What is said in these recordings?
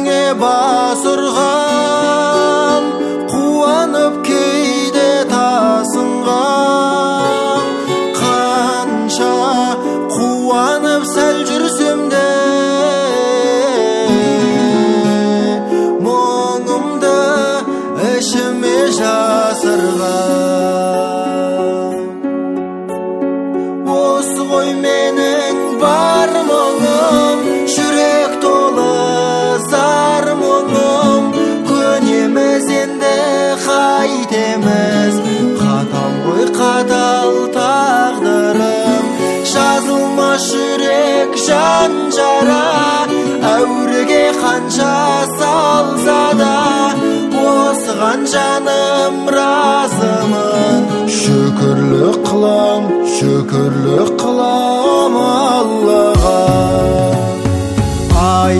өзіңе бас ұрған, қуанып кейде тасынған. Қанша қуанып сәл жүрсем де, мұңымды ішіме жасырған. Осы ғой менің бар мұңым, жүрек толы зар мұңым. Көнеміз енді қайтеміз, қатал ғой қатал тағдырым. Жазылмас жүрек жан жара, әуреге қанша салса да, осыған жаным разымын. Шүкірлік қылам Аллаға. Ай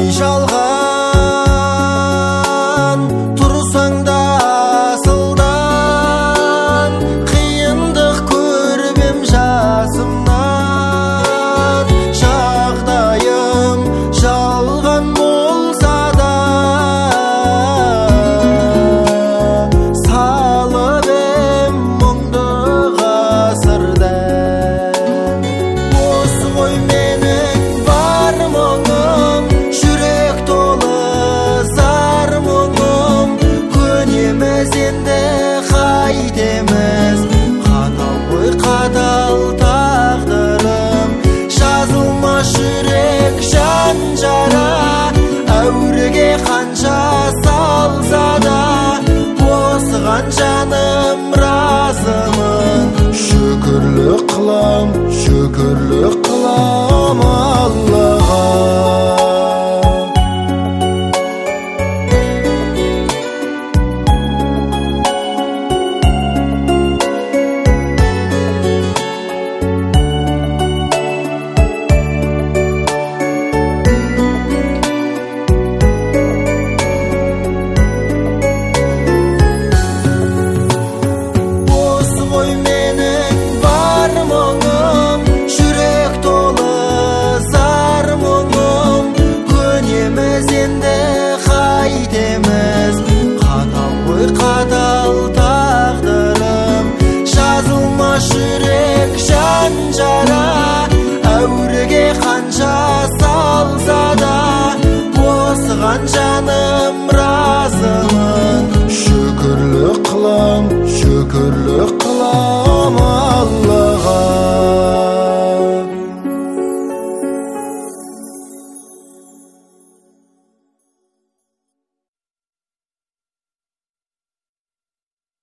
жалған тұрсаң да асылдан, қиындық көрбем жасымнан. Жағдайым жалған болса да, салып ем мұңды ғасырдан. Осы ғой менің бар мұңым, жүрек толы зар мұңым. Көнеміз енді қайтеміз, қатал ғой қатал тағдырым. Жазылмас жүрек жан жара, әуреге қанша салса да, осыған жаным разымын. Шүкірлік қылам Аллаға. Осы ғой менің бар мұңым, жүрек толы зар мұңым. Көнеміз енді қайтеміз, қатал ғой қатал тағдырым. Жазылмас жүрек жан жара,